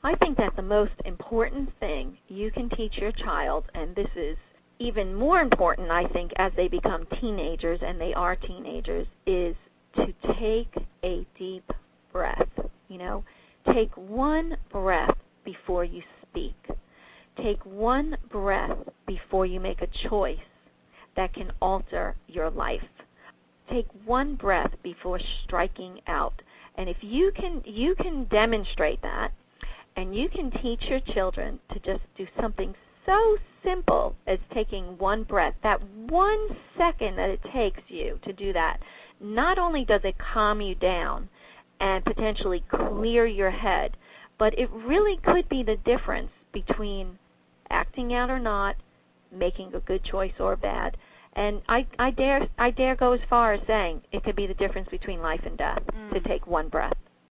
I think that the most important thing you can teach your child, and this is even more important, I think, as they become teenagers, and they are teenagers, is to take a deep breath. Take one breath before you speak. Take one breath before you make a choice that can alter your life. Take one breath before striking out. And if you can demonstrate that, and you can teach your children to just do something so simple as taking one breath, that 1 second that it takes you to do that, not only does it calm you down and potentially clear your head, but it really could be the difference between acting out or not, making a good choice or bad. And I dare go as far as saying it could be the difference between life and death to take one breath.